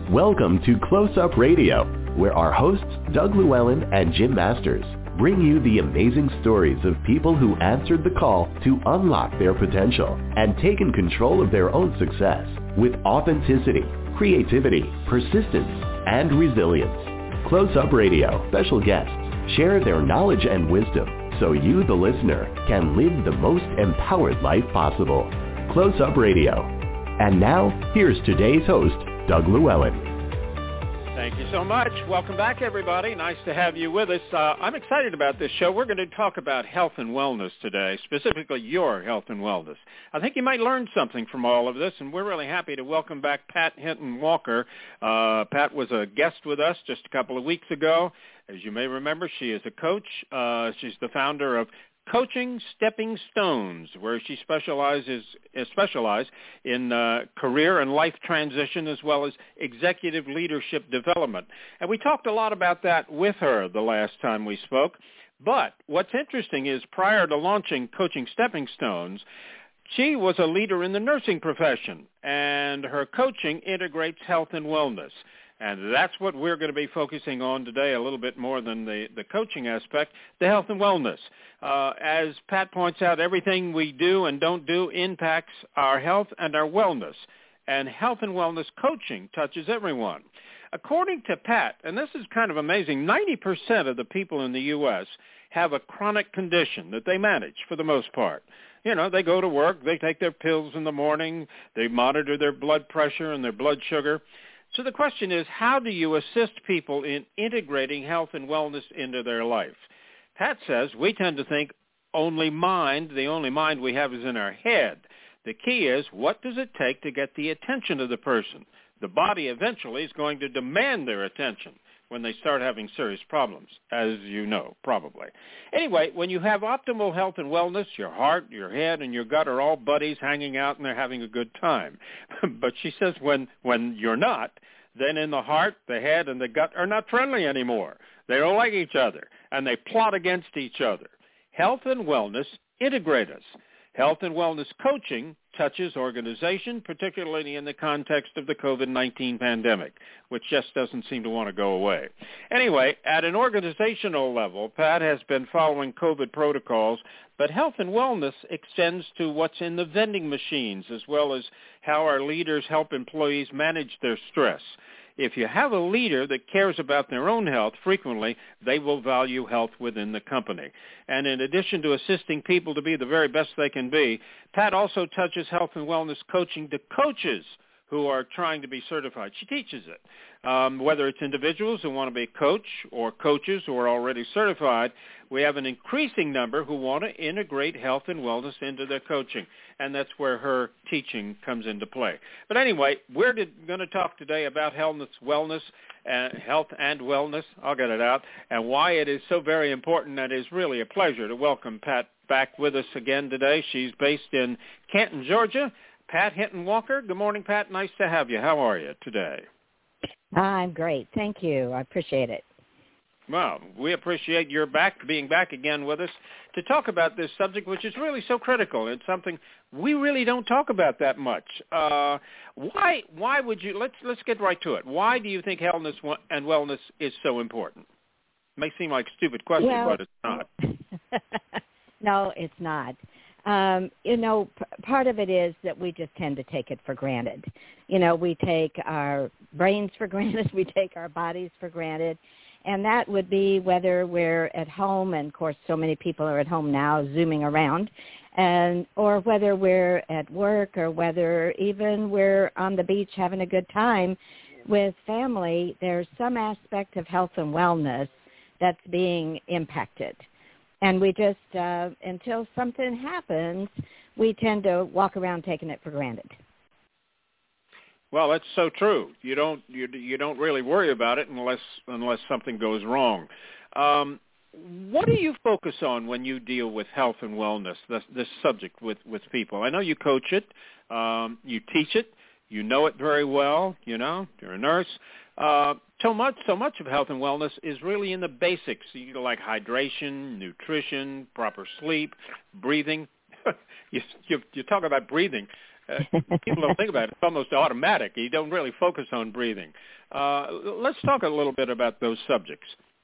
Welcome to Close Up Radio, where our hosts, Doug Llewellyn and Jim Masters, bring you the amazing stories of people who answered the call to unlock their potential and taken control of their own success with authenticity, creativity, persistence, and resilience. Close Up Radio special guests share their knowledge and wisdom so you, the listener, can live the most empowered life possible. Close Up Radio. And now, here's today's host, Doug Llewellyn. Thank you so much. Welcome back, everybody. Nice to have you with us. I'm excited about this show. We're going to talk about health and wellness today, specifically your health and wellness. I think you might learn something from all of this, and we're really happy to welcome back Pat Hinton Walker. Pat was a guest with us just a couple of weeks ago. As you may remember, she is a coach. She's the founder of Coaching Stepping Stones, where she specializes in career and life transition as well as executive leadership development. And we talked a lot about that with her the last time we spoke. But what's interesting is prior to launching Coaching Stepping Stones, she was a leader in the nursing profession, and her coaching integrates health and wellness. And that's what we're going to be focusing on today a little bit more than the coaching aspect, the health and wellness. As Pat points out, everything we do and don't do impacts our health and our wellness. And health and wellness coaching touches everyone. According to Pat, and this is kind of amazing, 90% of the people in the U.S. have a chronic condition that they manage for the most part. You know, they go to work, they take their pills in the morning, they monitor their blood pressure and their blood sugar. So the question is, how do you assist people in integrating health and wellness into their life? Pat says we tend to think the only mind we have is in our head. The key is, what does it take to get the attention of the person? The body eventually is going to demand their attention when they start having serious problems, as you know, probably. Anyway, when you have optimal health and wellness, your heart, your head, and your gut are all buddies hanging out and they're having a good time. But she says when you're not, then in the heart, the head, and the gut are not friendly anymore. They don't like each other, and they plot against each other. Health and wellness integrate us. Health and wellness coaching touches organization, particularly in the context of the COVID-19 pandemic, which just doesn't seem to want to go away. Anyway, at an organizational level, Pat has been following COVID protocols, but health and wellness extends to what's in the vending machines, as well as how our leaders help employees manage their stress. If you have a leader that cares about their own health, frequently they will value health within the company. And in addition to assisting people to be the very best they can be, Pat also touches health and wellness coaching to coaches who are trying to be certified. She teaches it. Whether it's individuals who want to be a coach or coaches who are already certified, we have an increasing number who want to integrate health and wellness into their coaching, and that's where her teaching comes into play. But anyway, we're going to talk today about health and wellness, I'll get it out, and why it is so very important, and it is really a pleasure to welcome Pat back with us again today. She's based in Canton, Georgia. Pat Hinton Walker. Good morning, Pat. Nice to have you. How are you today? I'm great. Thank you. I appreciate it. Well, we appreciate your being back again with us to talk about this subject, which is really so critical. It's something we really don't talk about that much. Why would you? Let's get right to it. Why do you think health and wellness is so important? It may seem like a stupid question, but it's not. No, it's not. Part of it is that we just tend to take it for granted. We take our brains for granted, we take our bodies for granted, and that would be whether we're at home, and of course so many people are at home now zooming around, or whether we're at work, or whether even we're on the beach having a good time with family. There's some aspect of health and wellness that's being impacted. And we just, until something happens, we tend to walk around taking it for granted. Well, that's so true. You don't really worry about it unless something goes wrong. What do you focus on when you deal with health and wellness, this subject with people? I know you coach it, you teach it, you know it very well. You're a nurse. So much of health and wellness is really in the basics, like hydration, nutrition, proper sleep, breathing. You talk about breathing. People don't think about it. It's almost automatic. You don't really focus on breathing. Let's talk a little bit about those subjects.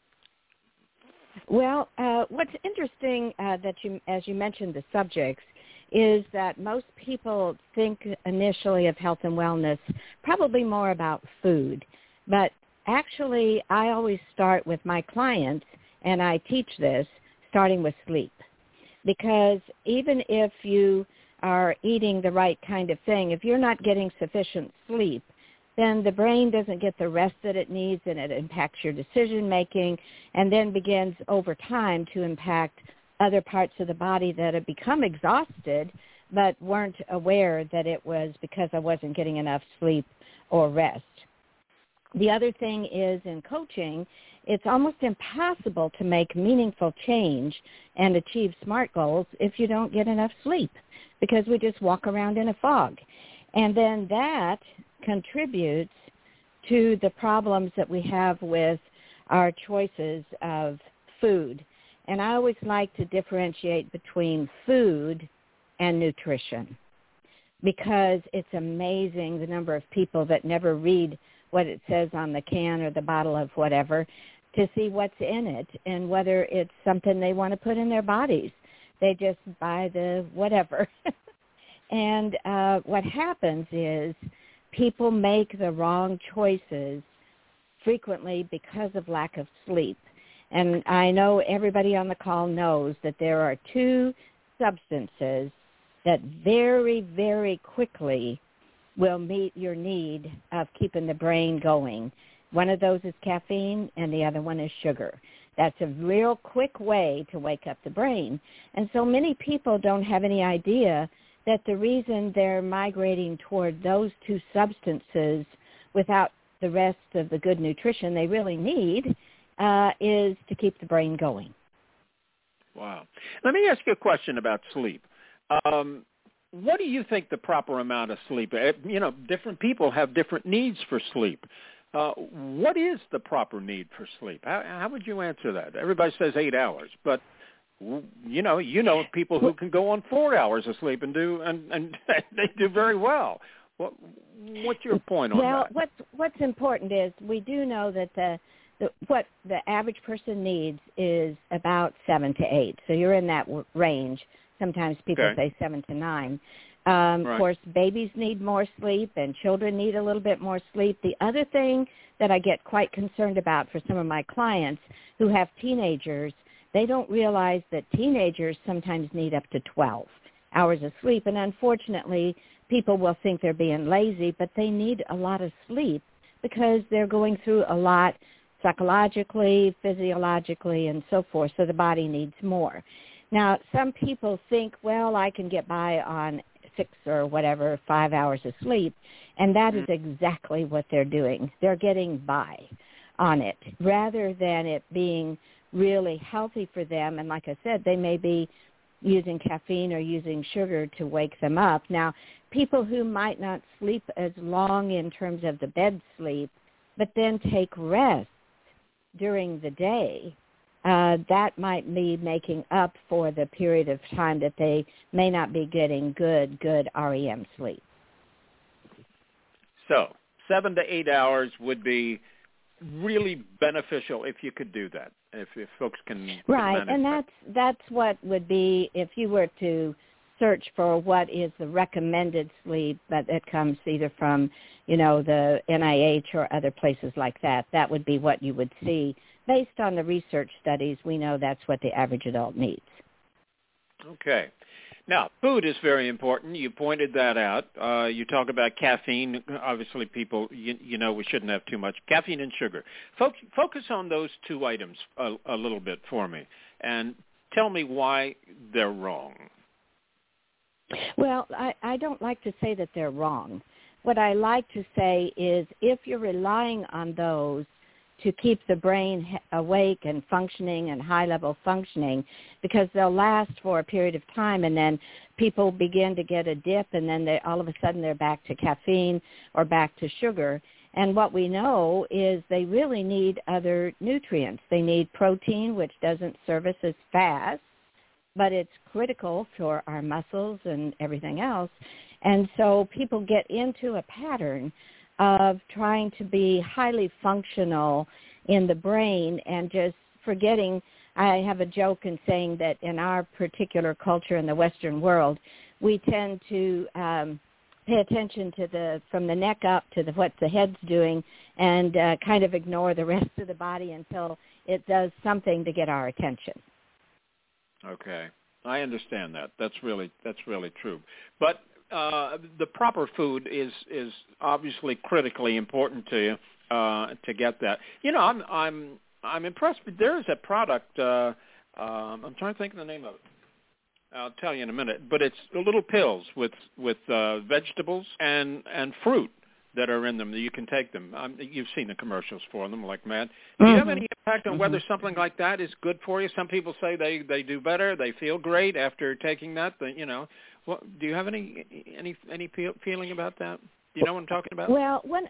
Well, what's interesting as you mentioned the subjects, is that most people think initially of health and wellness probably more about food. But actually, I always start with my clients, and I teach this, starting with sleep. Because even if you are eating the right kind of thing, if you're not getting sufficient sleep, then the brain doesn't get the rest that it needs, and it impacts your decision-making, and then begins over time to impact other parts of the body that have become exhausted but weren't aware that it was because I wasn't getting enough sleep or rest. The other thing is in coaching, it's almost impossible to make meaningful change and achieve SMART goals if you don't get enough sleep, because we just walk around in a fog. And then that contributes to the problems that we have with our choices of food. And I always like to differentiate between food and nutrition, because it's amazing the number of people that never read what it says on the can or the bottle of whatever to see what's in it and whether it's something they want to put in their bodies. They just buy the whatever. And what happens is people make the wrong choices frequently because of lack of sleep. And I know everybody on the call knows that there are two substances that very, very quickly will meet your need of keeping the brain going. One of those is caffeine, and the other one is sugar. That's a real quick way to wake up the brain. And so many people don't have any idea that the reason they're migrating toward those two substances without the rest of the good nutrition they really need is to keep the brain going. Wow. Let me ask you a question about sleep. What do you think the proper amount of sleep? Different people have different needs for sleep. What is the proper need for sleep? How would you answer that? Everybody says 8 hours, but you know people who can go on 4 hours of sleep and they do very well. What's your point on that? Well, what's important is we do know that what the average person needs is about 7 to 8. So you're in that range. Sometimes people say 7 to 9. Right. Of course, babies need more sleep, and children need a little bit more sleep. The other thing that I get quite concerned about for some of my clients who have teenagers, they don't realize that teenagers sometimes need up to 12 hours of sleep. And unfortunately, people will think they're being lazy, but they need a lot of sleep because they're going through a lot psychologically, physiologically, and so forth, so the body needs more. Now, some people think, well, I can get by on 6 or whatever, 5 hours of sleep, and that is exactly what they're doing. They're getting by on it rather than it being really healthy for them. And like I said, they may be using caffeine or using sugar to wake them up. Now, people who might not sleep as long in terms of the bed sleep, but then take rest during the day, that might be making up for the period of time that they may not be getting good REM sleep. So 7 to 8 hours would be really beneficial if you could do that, if folks can right, and that. that's what would be if you were to search for what is the recommended sleep, but it comes either from, the NIH or other places like that. That would be what you would see. Based on the research studies, we know that's what the average adult needs. Okay. Now, food is very important. You pointed that out. You talk about caffeine. Obviously, people, we shouldn't have too much. Caffeine and sugar. Focus on those two items a little bit for me, and tell me why they're wrong. Well, I don't like to say that they're wrong. What I like to say is if you're relying on those to keep the brain awake and functioning and high-level functioning, because they'll last for a period of time, and then people begin to get a dip, and then all of a sudden they're back to caffeine or back to sugar. And what we know is they really need other nutrients. They need protein, which doesn't surface as fast, but it's critical for our muscles and everything else. And so people get into a pattern of trying to be highly functional in the brain and just forgetting. I have a joke in saying that in our particular culture in the Western world, we tend to pay attention to from the neck up to what the head's doing and kind of ignore the rest of the body until it does something to get our attention. Okay. I understand that. That's really true. But the proper food is obviously critically important to you to get that. You know, I'm impressed. But there is a product. I'm trying to think of the name of it. I'll tell you in a minute. But it's little pills with vegetables and fruit that are in them. You can take them. You've seen the commercials for them, like mad. Do you have any impact on whether something like that is good for you? Some people say they do better. They feel great after taking that. You know, do you have any feeling about that? Do you know what I'm talking about? Well, one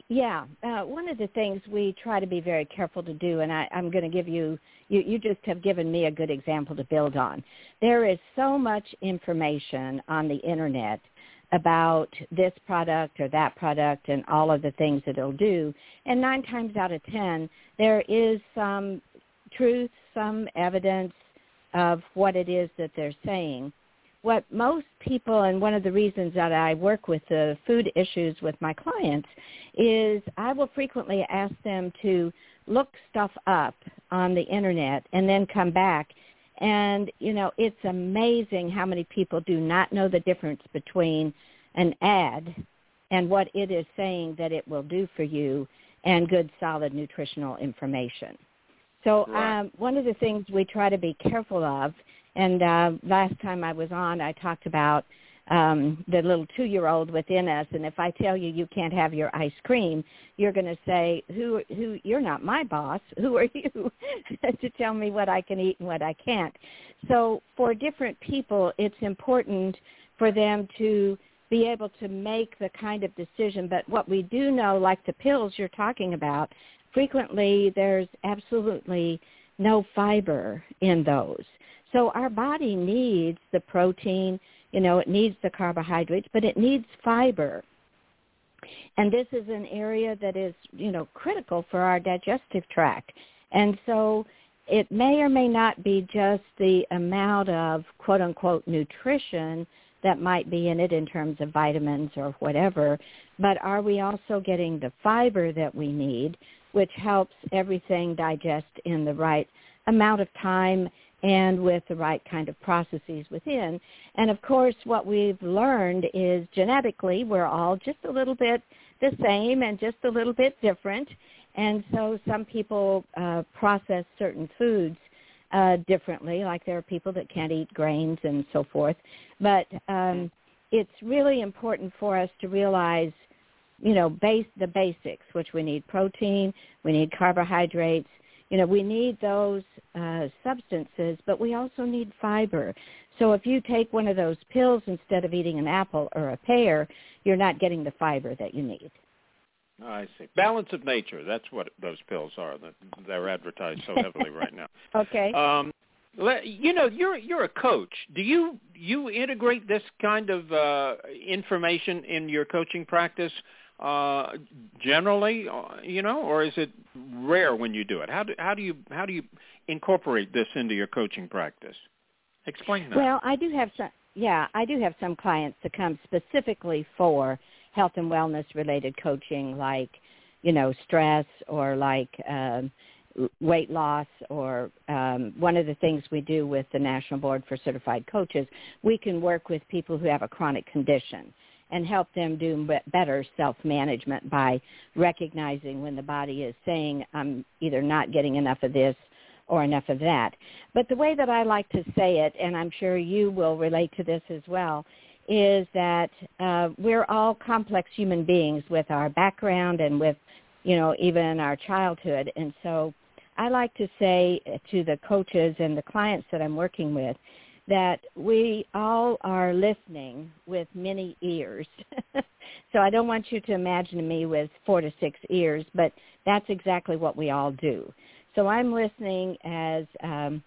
of the things we try to be very careful to do, and I'm going to give you just have given me a good example to build on. There is so much information on the Internet about this product or that product and all of the things that it'll do. And 9 times out of 10, there is some truth, some evidence of what it is that they're saying. What most people, and one of the reasons that I work with the food issues with my clients, is I will frequently ask them to look stuff up on the Internet and then come back. And, you know, it's amazing how many people do not know the difference between an ad and what it is saying that it will do for you and good, solid nutritional information. So one of the things we try to be careful of, and last time I was on, I talked about the little 2-year-old within us, and if I tell you you can't have your ice cream, you're going to say, who you're not my boss. Who are you to tell me what I can eat and what I can't? So for different people, it's important for them to be able to make the kind of decision. But what we do know, like the pills you're talking about, frequently there's absolutely no fiber in those. So our body needs the protein, you know, it needs the carbohydrates, but it needs fiber. And this is an area that is, you know, critical for our digestive tract. And so it may or may not be just the amount of quote-unquote nutrition that might be in it in terms of vitamins or whatever, but are we also getting the fiber that we need, which helps everything digest in the right amount of time and with the right kind of processes within. And, of course, what we've learned is genetically we're all just a little bit the same and just a little bit different. And so some people process certain foods differently, like there are people that can't eat grains and so forth. But it's really important for us to realize, you know, the basics, which we need protein, we need carbohydrates. You know, we need those substances, but we also need fiber. So if you take one of those pills instead of eating an apple or a pear, you're not getting the fiber that you need. I see. Balance of nature, that's what those pills are. They're advertised so heavily right now. Okay. You know, you're a coach. Do you integrate this kind of information in your coaching practice generally, you know, or is it rare when you do it? How do you incorporate this into your coaching practice? Explain that. Well, I do have some clients that come specifically for health and wellness related coaching, like, you know, stress or like weight loss, or one of the things we do with the National Board for Certified Coaches, we can work with people who have a chronic condition and help them do better self-management by recognizing when the body is saying, I'm either not getting enough of this or enough of that. But the way that I like to say it, and I'm sure you will relate to this as well, is that we're all complex human beings with our background and with, you know, even our childhood. And so I like to say to the coaches and the clients that I'm working with that we all are listening with many ears. So I don't want you to imagine me with 4 to 6 ears, but that's exactly what we all do. So I'm listening as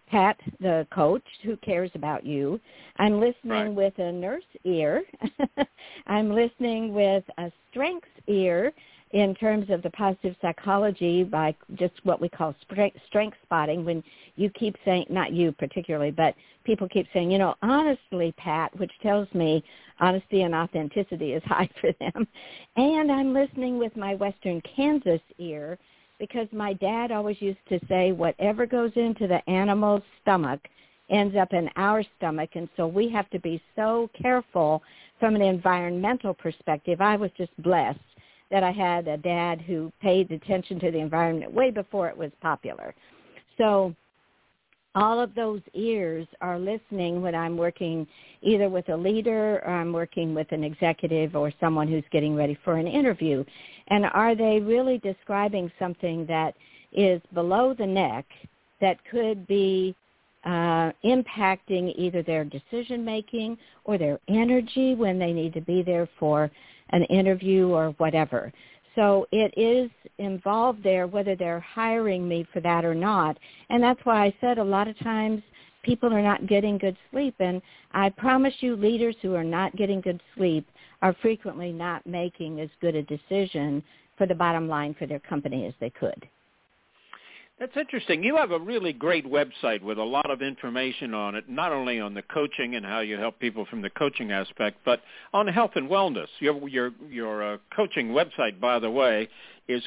Pat, the coach who cares about you. I'm listening with a nurse ear. I'm listening with a strengths ear in terms of the positive psychology by just what we call strength spotting, when you keep saying, not you particularly, but people keep saying, honestly, Pat, which tells me honesty and authenticity is high for them. And I'm listening with my Western Kansas ear, because my dad always used to say, whatever goes into the animal's stomach ends up in our stomach, and so we have to be so careful from an environmental perspective. I was just blessed that I had a dad who paid attention to the environment way before it was popular. So all of those ears are listening when I'm working either with a leader or I'm working with an executive or someone who's getting ready for an interview. And are they really describing something that is below the neck that could be impacting either their decision-making or their energy when they need to be there for an interview or whatever. So it is involved there whether they're hiring me for that or not. And that's why I said a lot of times people are not getting good sleep. And I promise you, leaders who are not getting good sleep are frequently not making as good a decision for the bottom line for their company as they could. That's interesting. You have a really great website with a lot of information on it, not only on the coaching and how you help people from the coaching aspect, but on health and wellness. Your coaching website, by the way, is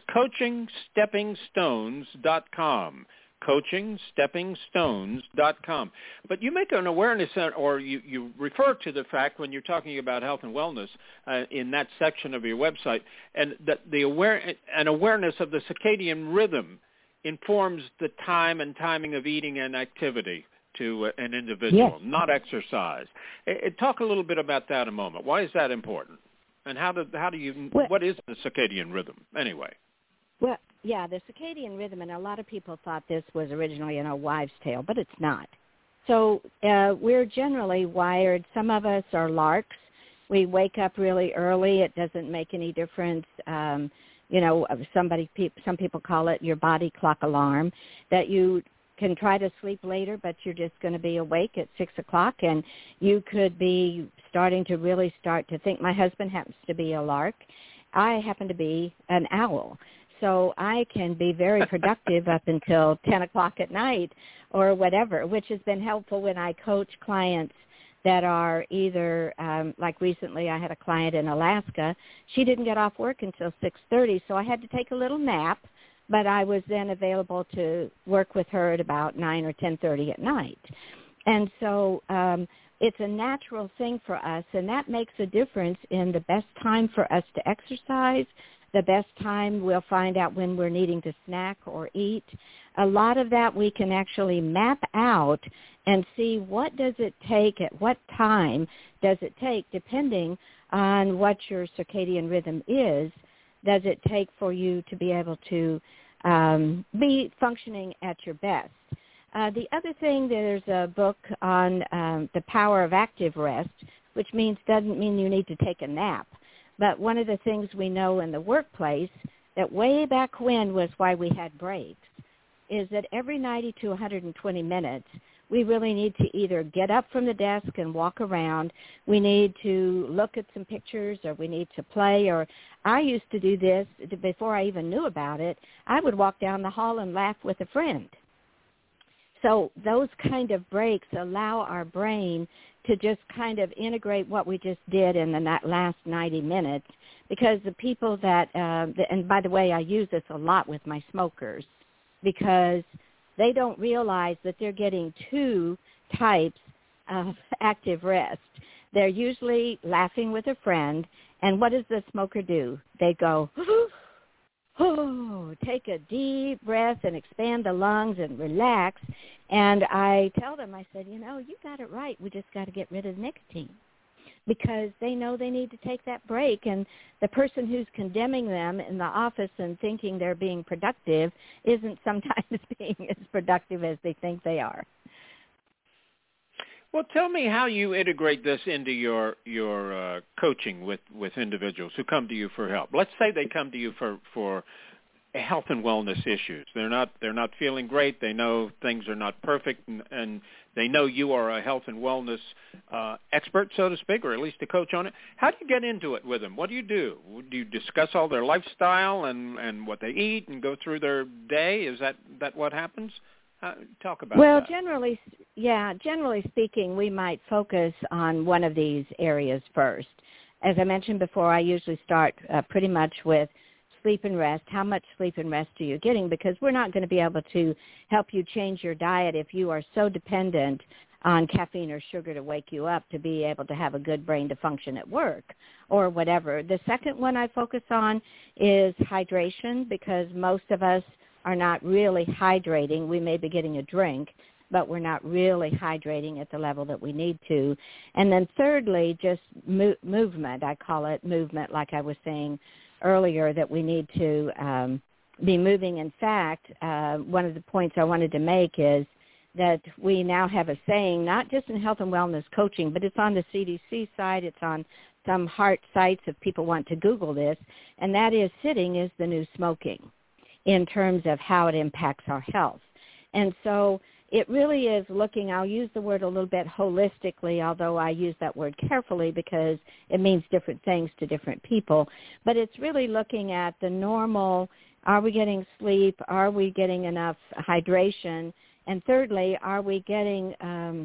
coachingsteppingstones.com. coachingsteppingstones.com. But you make an awareness, or you refer to the fact when you're talking about health and wellness in that section of your website, and that an awareness of the circadian rhythm informs the time and timing of eating and activity to an individual, not exercise. Talk a little bit about that a moment. Why is that important? And what is the circadian rhythm anyway? Well, yeah, the circadian rhythm, and a lot of people thought this was originally in a wives' tale, but it's not. So we're generally wired. Some of us are larks. We wake up really early. It doesn't make any difference. Some people call it your body clock alarm, that you can try to sleep later, but you're just going to be awake at 6 o'clock, and you could be starting to really start to think. My husband happens to be a lark. I happen to be an owl. So I can be very productive up until 10 o'clock at night or whatever, which has been helpful when I coach clients that are either, like recently I had a client in Alaska. She didn't get off work until 6:30, so I had to take a little nap, but I was then available to work with her at about 9 or 10:30 at night. And so it's a natural thing for us, and that makes a difference in the best time for us to exercise, the best time we'll find out when we're needing to snack or eat. A lot of that we can actually map out and see what does it take, at what time does it take, depending on what your circadian rhythm is, does it take for you to be able to be functioning at your best. The other thing, there's a book on the power of active rest, which doesn't mean you need to take a nap. But one of the things we know in the workplace that way back when was why we had breaks is that every 90 to 120 minutes, we really need to either get up from the desk and walk around. We need to look at some pictures, or we need to play. Or I used to do this before I even knew about it. I would walk down the hall and laugh with a friend. So those kind of breaks allow our brain to just kind of integrate what we just did in the last 90 minutes, because the people that, and by the way, I use this a lot with my smokers, because they don't realize that they're getting two types of active rest. They're usually laughing with a friend, and what does the smoker do? They go, take a deep breath and expand the lungs and relax. And I tell them, I said, you got it right. We just got to get rid of nicotine, because they know they need to take that break. And the person who's condemning them in the office and thinking they're being productive isn't sometimes being as productive as they think they are. Well, tell me how you integrate this into your coaching with individuals who come to you for help. Let's say they come to you for health and wellness issues. They're not feeling great. They know things are not perfect, and they know you are a health and wellness expert, so to speak, or at least a coach on it. How do you get into it with them? What do you do? Do you discuss all their lifestyle and what they eat and go through their day? Is that what happens? Talk about that. Well, generally speaking, we might focus on one of these areas first. As I mentioned before, I usually start pretty much with sleep and rest. How much sleep and rest are you getting? Because we're not going to be able to help you change your diet if you are so dependent on caffeine or sugar to wake you up to be able to have a good brain to function at work or whatever. The second one I focus on is hydration, because most of us are not really hydrating. We may be getting a drink, but we're not really hydrating at the level that we need to. And then thirdly, just movement. I call it movement, like I was saying earlier, that we need to be moving. In fact, one of the points I wanted to make is that we now have a saying, not just in health and wellness coaching, but it's on the CDC side, it's on some heart sites if people want to Google this, and that is sitting is the new smoking in terms of how it impacts our health. And so it really is looking, I'll use the word a little bit holistically, although I use that word carefully because it means different things to different people. But it's really looking at the normal, are we getting sleep? Are we getting enough hydration? And thirdly, are we getting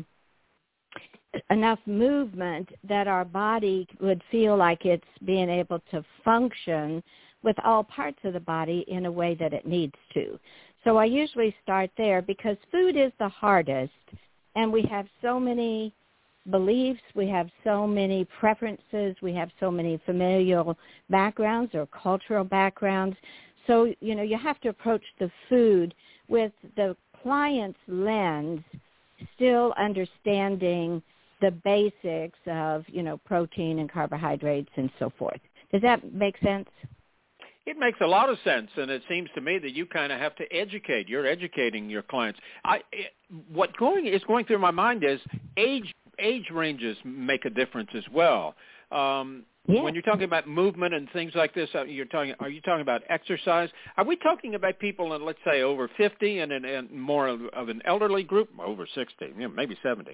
enough movement that our body would feel like it's being able to function with all parts of the body in a way that it needs to. So I usually start there because food is the hardest, and we have so many beliefs, we have so many preferences, we have so many familial backgrounds or cultural backgrounds. So, you have to approach the food with the client's lens, still understanding the basics of, protein and carbohydrates and so forth. Does that make sense? It makes a lot of sense, and it seems to me that you kind of have to educate. You're educating your clients. What is going through my mind is age ranges make a difference as well. Yeah. When you're talking about movement and things like this, are you talking about exercise? Are we talking about people in, let's say, over 50 and more of an elderly group, over 60, maybe 70?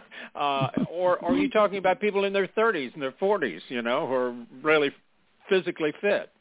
Or are you talking about people in their 30s and their 40s, who are really physically fit?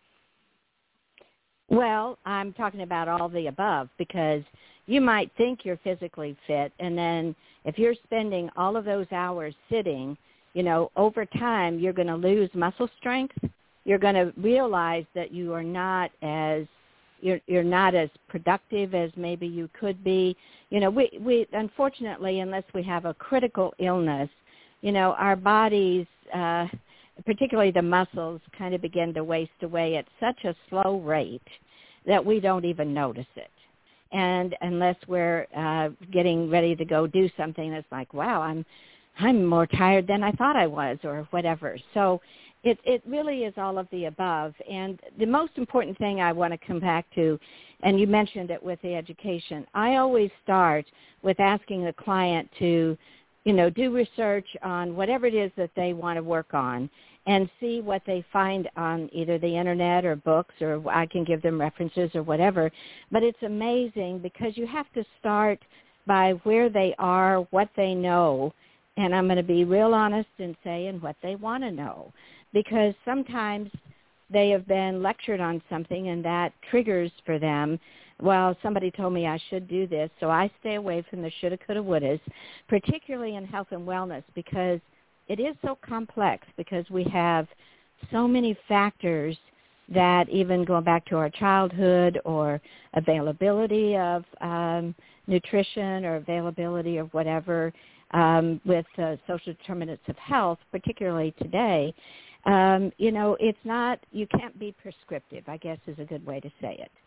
Well, I'm talking about all the above, because you might think you're physically fit, and then if you're spending all of those hours sitting, over time you're going to lose muscle strength. You're going to realize that you are not as you're not as productive as maybe you could be. We unfortunately, unless we have a critical illness, our bodies, particularly the muscles, kind of begin to waste away at such a slow rate that we don't even notice it. And unless we're getting ready to go do something that's like, wow, I'm more tired than I thought I was, or whatever. So it really is all of the above. And the most important thing I want to come back to, and you mentioned it with the education, I always start with asking the client to, do research on whatever it is that they want to work on and see what they find on either the internet or books, or I can give them references or whatever. But it's amazing because you have to start by where they are, what they know, and I'm going to be real honest in saying what they want to know, because sometimes they have been lectured on something and that triggers for them, well, somebody told me I should do this, so I stay away from the shoulda, coulda, wouldas, particularly in health and wellness, because it is so complex, because we have so many factors that, even going back to our childhood or availability of nutrition or availability of whatever, with social determinants of health, particularly today, it's not, you can't be prescriptive, I guess is a good way to say it.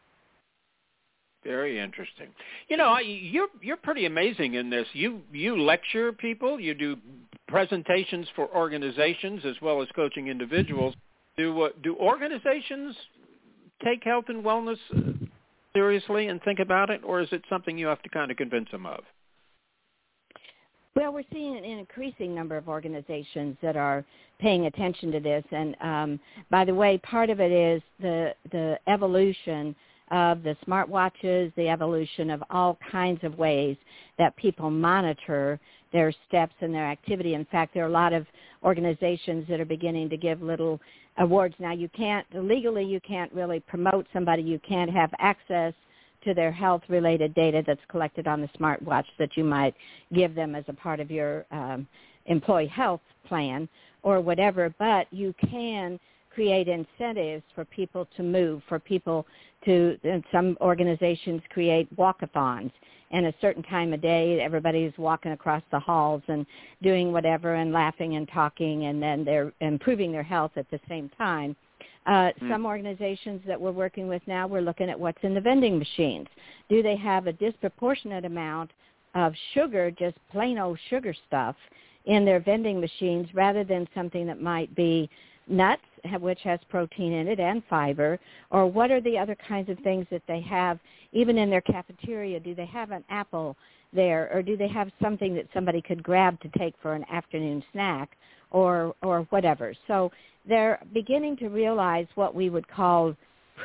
Very interesting. You're pretty amazing in this. You lecture people. You do presentations for organizations as well as coaching individuals. Do organizations take health and wellness seriously and think about it, or is it something you have to kind of convince them of? Well, we're seeing an increasing number of organizations that are paying attention to this. And by the way, part of it is the evolution of the smartwatches, the evolution of all kinds of ways that people monitor their steps and their activity. In fact, there are a lot of organizations that are beginning to give little awards. Now, legally you can't really promote somebody. You can't have access to their health-related data that's collected on the smartwatch that you might give them as a part of your employee health plan or whatever, but you can create incentives for people to move, for people to, and some organizations create walk-a-thons, and a certain time of day everybody's walking across the halls and doing whatever and laughing and talking, and then they're improving their health at the same time. Some organizations that we're working with now, we're looking at what's in the vending machines. Do they have a disproportionate amount of sugar, just plain old sugar stuff, in their vending machines rather than something that might be nuts, which has protein in it and fiber, or what are the other kinds of things that they have even in their cafeteria? Do they have an apple there, or do they have something that somebody could grab to take for an afternoon snack or whatever? So they're beginning to realize what we would call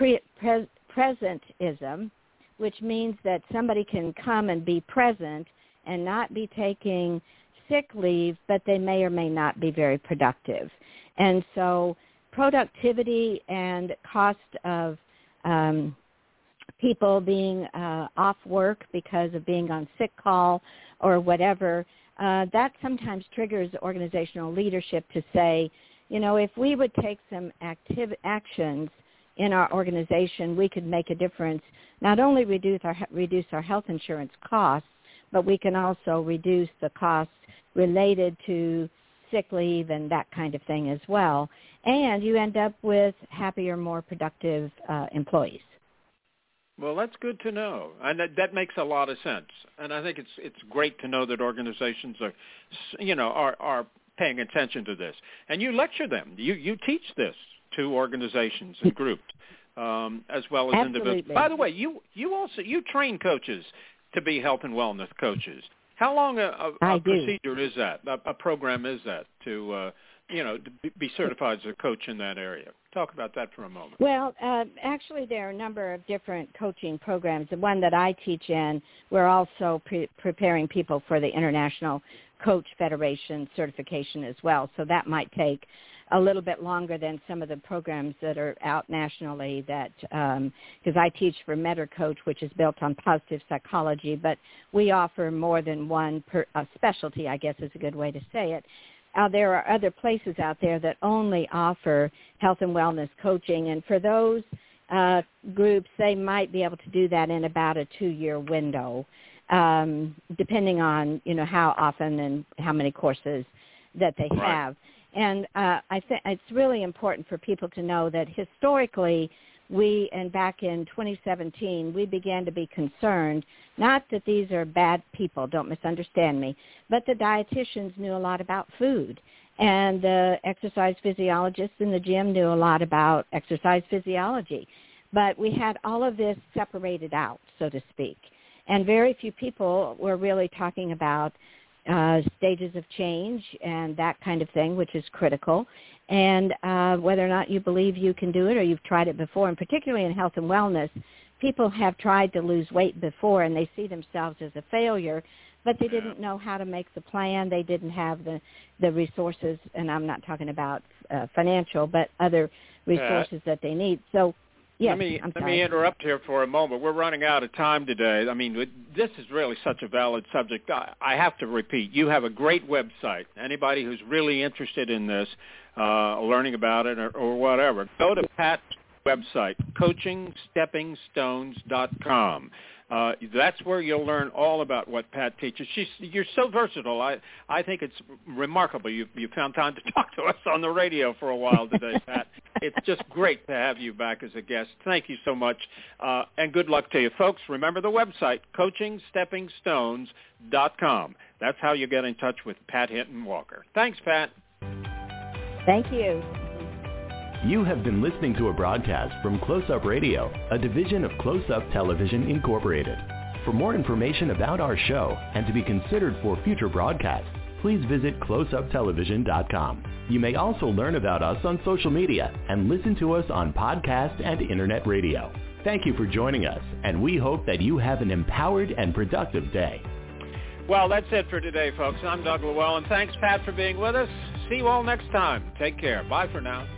presentism, which means that somebody can come and be present and not be taking sick leave, but they may or may not be very productive. And so productivity and cost of people being off work because of being on sick call or whatever, that sometimes triggers organizational leadership to say, you know, if we would take some actions in our organization, we could make a difference, not only reduce our health insurance costs, but we can also reduce the costs related to sick leave and that kind of thing as well. And you end up with happier, more productive employees. Well, that's good to know, and that makes a lot of sense. And I think it's great to know that organizations are paying attention to this. And you lecture them. You teach this to organizations and groups as well as individuals. By the way, you train coaches to be health and wellness coaches. How long a procedure is that? A program is that to be certified as a coach in that area? Talk about that for a moment. Well, actually, there are a number of different coaching programs. The one that I teach in, we're also preparing people for the International Coach Federation certification as well. So that might take a little bit longer than some of the programs that are out nationally that, because I teach for MetaCoach, which is built on positive psychology, but we offer more than one specialty, I guess is a good way to say it. There are other places out there that only offer health and wellness coaching, and for those groups, they might be able to do that in about a 2-year window, depending on, how often and how many courses that they have. And I think it's really important for people to know that historically, back in 2017, we began to be concerned, not that these are bad people, don't misunderstand me, but the dietitians knew a lot about food, and the exercise physiologists in the gym knew a lot about exercise physiology. But we had all of this separated out, so to speak, and very few people were really talking about stages of change and that kind of thing, which is critical, and whether or not you believe you can do it or you've tried it before, and particularly in health and wellness, people have tried to lose weight before and they see themselves as a failure, but they didn't know how to make the plan. They didn't have the resources, and I'm not talking about financial, but other resources that they need. So yes, let me interrupt here for a moment. We're running out of time today. I mean, this is really such a valid subject. I have to repeat, you have a great website. Anybody who's really interested in this, learning about it or whatever, go to Pat's website, coachingsteppingstones.com. That's where you'll learn all about what Pat teaches. You're so versatile. I think it's remarkable. You found time to talk to us on the radio for a while today, Pat. It's just great to have you back as a guest. Thank you so much, and good luck to you. Folks, remember the website, coachingsteppingstones.com. That's how you get in touch with Pat Hinton Walker. Thanks, Pat. Thank you. You have been listening to a broadcast from Close Up Radio, a division of Close Up Television Incorporated. For more information about our show and to be considered for future broadcasts, please visit closeuptelevision.com. You may also learn about us on social media and listen to us on podcast and internet radio. Thank you for joining us, and we hope that you have an empowered and productive day. Well, that's it for today, folks. I'm Doug Llewellyn. Thanks, Pat, for being with us. See you all next time. Take care. Bye for now.